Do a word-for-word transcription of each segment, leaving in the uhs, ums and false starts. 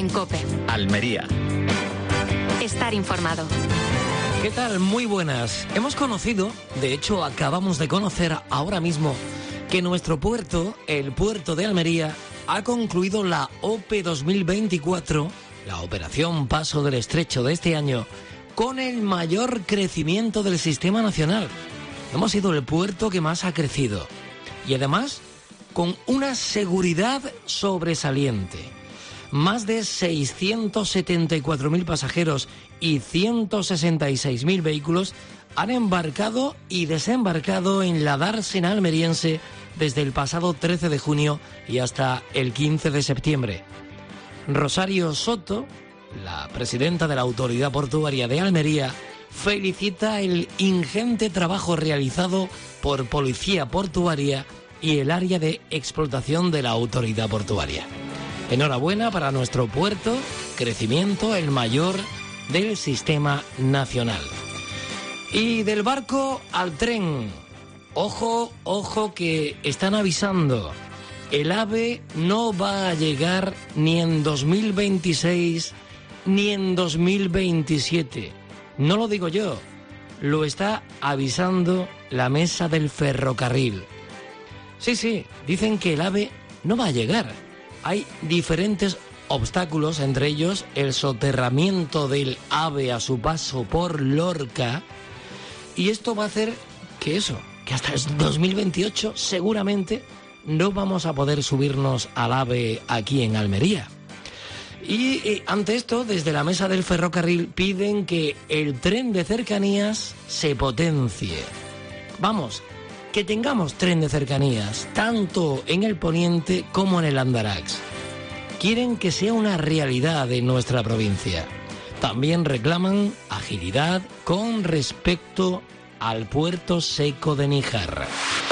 COPE. Almería. Estar informado. ¿Qué tal? Muy buenas. Hemos conocido, de hecho acabamos de conocer ahora mismo, que nuestro puerto, el puerto de Almería, ha concluido la O P E dos mil veinticuatro, la Operación Paso del Estrecho de este año, con el mayor crecimiento del sistema nacional. Hemos sido el puerto que más ha crecido. Y además, con una seguridad sobresaliente. Más de seiscientos setenta y cuatro mil pasajeros y ciento sesenta y seis mil vehículos han embarcado y desembarcado en la dársena almeriense desde el pasado trece de junio y hasta el quince de septiembre. Rosario Soto, la presidenta de la Autoridad Portuaria de Almería, felicita el ingente trabajo realizado por Policía Portuaria y el área de explotación de la Autoridad Portuaria. Enhorabuena para nuestro puerto, crecimiento el mayor del sistema nacional. Y del barco al tren, ojo, ojo que están avisando, el AVE no va a llegar ni en dos mil veintiséis ni en dos mil veintisiete. No lo digo yo, lo está avisando la mesa del ferrocarril. Sí, sí, dicen que el AVE no va a llegar. Hay diferentes obstáculos, entre ellos el soterramiento del AVE a su paso por Lorca. Y esto va a hacer que eso, que hasta el dos mil veintiocho seguramente no vamos a poder subirnos al AVE aquí en Almería. Y eh, ante esto, desde la mesa del ferrocarril piden que el tren de cercanías se potencie. Vamos, que tengamos tren de cercanías, tanto en el poniente como en el Andarax. Quieren que sea una realidad en nuestra provincia. También reclaman agilidad con respecto al puerto seco de Níjar.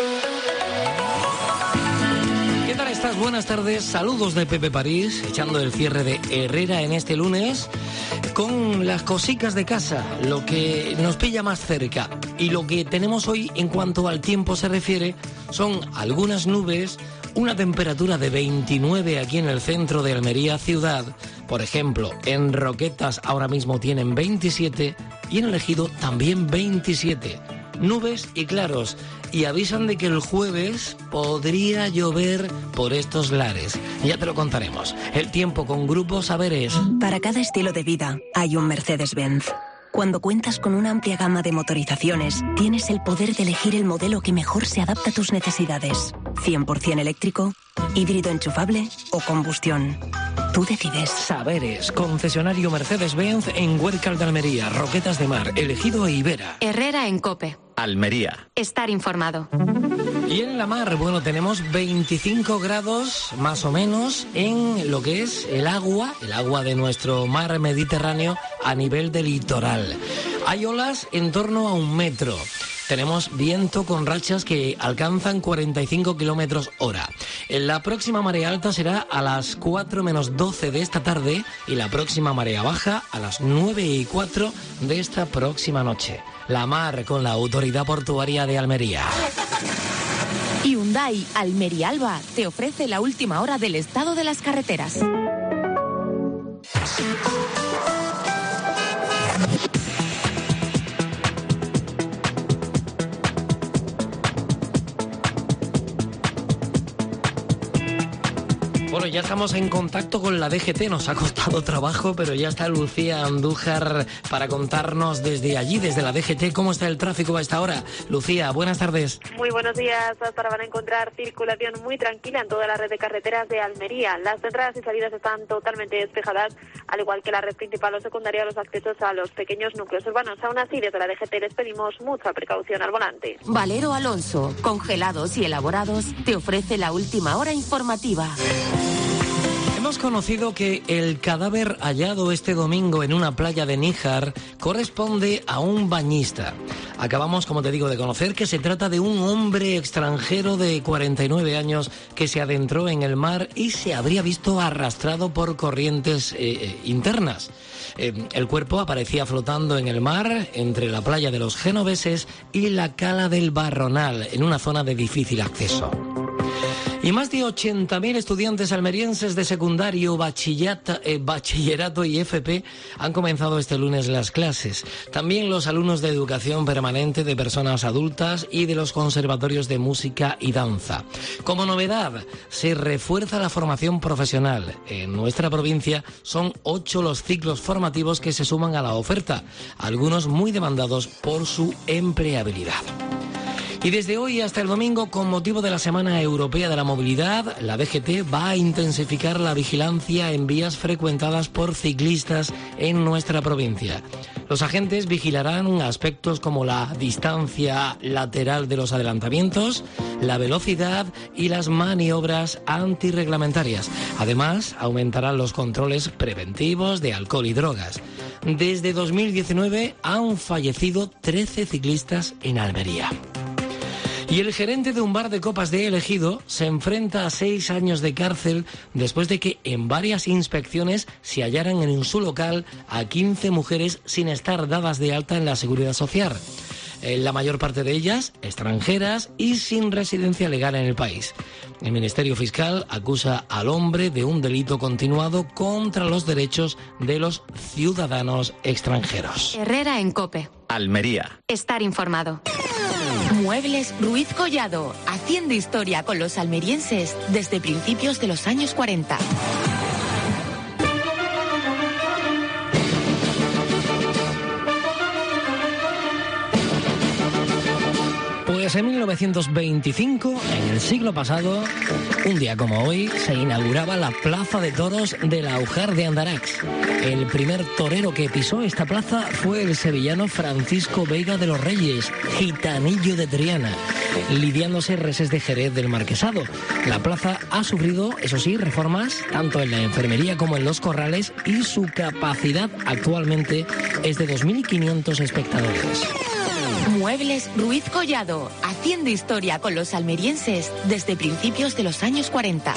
¿Qué tal estás? Buenas tardes, saludos de Pepe París, echando el cierre de Herrera en este lunes, con las cosicas de casa, lo que nos pilla más cerca. Y lo que tenemos hoy en cuanto al tiempo se refiere son algunas nubes, una temperatura de veintinueve aquí en el centro de Almería ciudad. Por ejemplo, en Roquetas ahora mismo tienen veintisiete y en el Ejido también veintisiete. Nubes y claros, y avisan de que el jueves podría llover por estos lares. Ya te lo contaremos. El tiempo con Grupo Saberes. Para cada estilo de vida hay un Mercedes-Benz. Cuando cuentas con una amplia gama de motorizaciones, tienes el poder de elegir el modelo que mejor se adapta a tus necesidades. cien por ciento eléctrico, híbrido enchufable o combustión. Tú decides. Saberes, concesionario Mercedes-Benz en Huércal de Almería, Roquetas de Mar, El Ejido e Ibera. Herrera en COPE. Almería. Estar informado. Y en la mar, bueno, tenemos veinticinco grados más o menos en lo que es el agua, el agua de nuestro mar Mediterráneo a nivel del litoral. Hay olas en torno a un metro. Tenemos viento con rachas que alcanzan cuarenta y cinco kilómetros hora. La próxima marea alta será a las cuatro menos doce de esta tarde y la próxima marea baja a las nueve y cuatro de esta próxima noche. La mar con la Autoridad Portuaria de Almería. Hyundai Almería Alba te ofrece la última hora del estado de las carreteras. Bueno, ya estamos en contacto con la D G T, nos ha costado trabajo, pero ya está Lucía Andújar para contarnos desde allí, desde la D G T, cómo está el tráfico a esta hora. Lucía, buenas tardes. Muy buenos días. Hasta ahora van a encontrar circulación muy tranquila en toda la red de carreteras de Almería. Las entradas y salidas están totalmente despejadas, al igual que la red principal o secundaria, los accesos a los pequeños núcleos urbanos. Aún así, desde la D G T les pedimos mucha precaución al volante. Valero Alonso, congelados y elaborados, te ofrece la última hora informativa. Hemos conocido que el cadáver hallado este domingo en una playa de Níjar corresponde a un bañista. Acabamos, como te digo, de conocer que se trata de un hombre extranjero de cuarenta y nueve años que se adentró en el mar y se habría visto arrastrado por corrientes eh, internas. Eh, el cuerpo aparecía flotando en el mar entre la playa de los Genoveses y la Cala del Barronal, en una zona de difícil acceso. Y más de ochenta mil estudiantes almerienses de secundario, bachillerato, eh, bachillerato y F P han comenzado este lunes las clases. También los alumnos de educación permanente de personas adultas y de los conservatorios de música y danza. Como novedad, se refuerza la formación profesional. En nuestra provincia son ocho los ciclos formativos que se suman a la oferta, algunos muy demandados por su empleabilidad. Y desde hoy hasta el domingo, con motivo de la Semana Europea de la Movilidad, la D G T va a intensificar la vigilancia en vías frecuentadas por ciclistas en nuestra provincia. Los agentes vigilarán aspectos como la distancia lateral de los adelantamientos, la velocidad y las maniobras antirreglamentarias. Además, aumentarán los controles preventivos de alcohol y drogas. Desde dos mil diecinueve han fallecido trece ciclistas en Almería. Y el gerente de un bar de copas de El Ejido se enfrenta a seis años de cárcel después de que en varias inspecciones se hallaran en su local a quince mujeres sin estar dadas de alta en la Seguridad Social. La mayor parte de ellas extranjeras y sin residencia legal en el país. El Ministerio Fiscal acusa al hombre de un delito continuado contra los derechos de los ciudadanos extranjeros. Herrera en COPE. Almería. Estar informado. Muebles Ruiz Collado, haciendo historia con los almerienses desde principios de los años cuarenta. Pues en mil novecientos veinticinco, en el siglo pasado, un día como hoy, se inauguraba la Plaza de Toros del Aujar de Andarax. El primer torero que pisó esta plaza fue el sevillano Francisco Vega de los Reyes, gitanillo de Triana, lidiándose reses de Jerez del Marquesado. La plaza ha sufrido, eso sí, reformas, tanto en la enfermería como en los corrales, y su capacidad actualmente es de dos mil quinientos espectadores. Muebles Ruiz Collado, haciendo historia con los almerienses desde principios de los años cuarenta.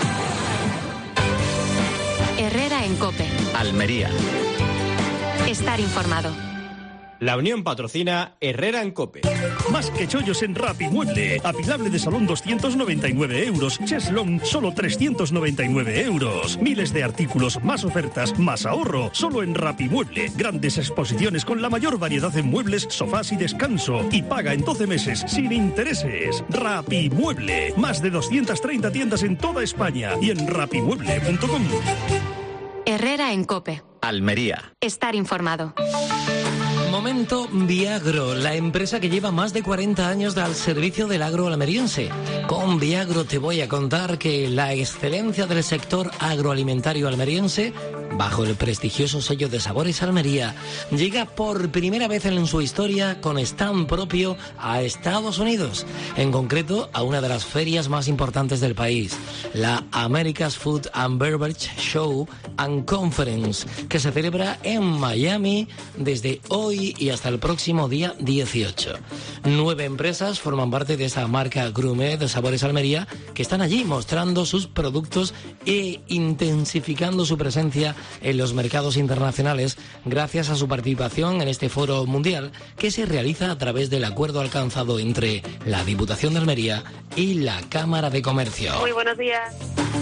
Herrera en COPE. Almería. Estar informado. La Unión patrocina Herrera en COPE. Más que chollos en Rapimueble. Afilable de salón doscientos noventa y nueve euros. Cheslong solo trescientos noventa y nueve euros. Miles de artículos, más ofertas, más ahorro. Solo en Rapimueble. Grandes exposiciones con la mayor variedad en muebles, sofás y descanso. Y paga en doce meses sin intereses. Rapimueble. Más de doscientas treinta tiendas en toda España y en rapimueble punto com. Herrera en COPE. Almería. Estar informado. Momento Viagro, la empresa que lleva más de cuarenta años al servicio del agro almeriense. Con Viagro te voy a contar que la excelencia del sector agroalimentario almeriense, bajo el prestigioso sello de Sabores Almería, llega por primera vez en su historia con stand propio a Estados Unidos, en concreto a una de las ferias más importantes del país, la America's Food and Beverage Show and Conference, que se celebra en Miami desde hoy y hasta el próximo día dieciocho. Nueve empresas forman parte de esta marca gourmet de Sabores Almería, que están allí mostrando sus productos e intensificando su presencia en los mercados internacionales gracias a su participación en este foro mundial que se realiza a través del acuerdo alcanzado entre la Diputación de Almería y la Cámara de Comercio. Muy buenos días.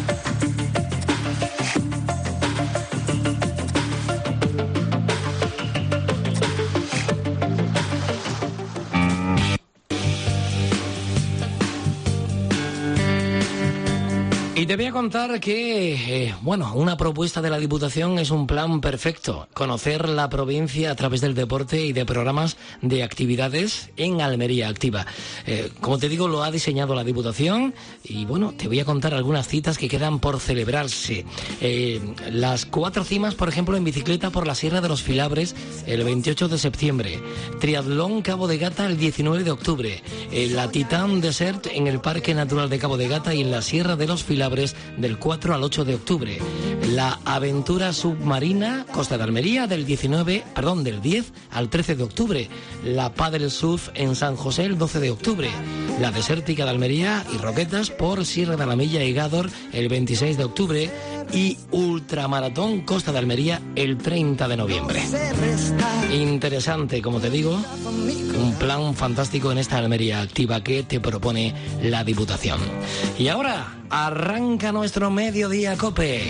Y te voy a contar que, eh, bueno, una propuesta de la Diputación es un plan perfecto. Conocer la provincia a través del deporte y de programas de actividades en Almería Activa. Eh, como te digo, lo ha diseñado la Diputación y, bueno, te voy a contar algunas citas que quedan por celebrarse. Eh, las cuatro cimas, por ejemplo, en bicicleta por la Sierra de los Filabres el veintiocho de septiembre. Triatlón Cabo de Gata el diecinueve de octubre. Eh, la Titán Desert en el Parque Natural de Cabo de Gata y en la Sierra de los Filabres del cuatro al ocho de octubre. La Aventura Submarina Costa de Almería del diecinueve, perdón, del diez al trece de octubre. La Paddle Surf en San José el doce de octubre. la Desértica de Almería y Roquetas por Sierra de la Milla y Gádor el veintiséis de octubre y Ultramaratón Costa de Almería el treinta de noviembre. Interesante, como te digo, un plan fantástico en esta Almería Activa que te propone la Diputación. Y ahora arranca nuestro Mediodía Cope.